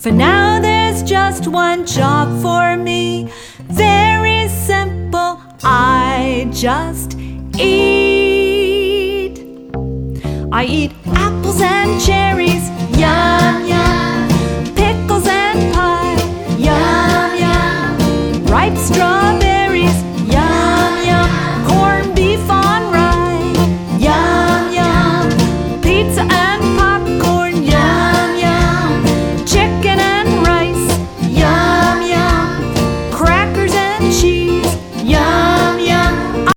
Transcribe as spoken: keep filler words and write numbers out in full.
For now there's just one job for me. Very simple, I just eat. I eat apples and cherries, yum, yum.